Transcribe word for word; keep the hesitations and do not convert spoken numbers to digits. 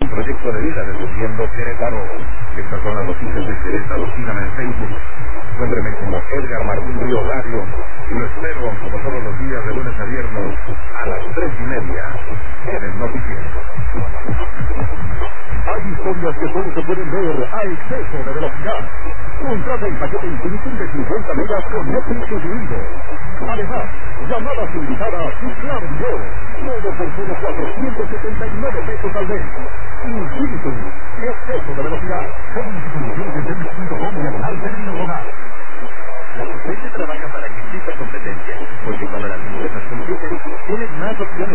proyecto de vida defendiendo Querétaro. Estas son las noticias de Querétaro. Síganme en Facebook. Encuéntreme como Edgar Martín Río Radio. Y lo espero, como todos los días, de lunes a viernes, a las tres y media, en el noticiero. Hay historias que solo se pueden ver a exceso de velocidad. Contrata el paquete Infinitum de cincuenta megas con Netflix incluido. Además, llamadas invitadas y clave video. Todo por solo cuatrocientos setenta y nueve pesos al mes. Infinitum, exceso de velocidad. Con institución de seis punto com diagonal femenino hogar. La competencia trabaja para que exista competencia, porque cuando las empresas compiten, tienes más opciones.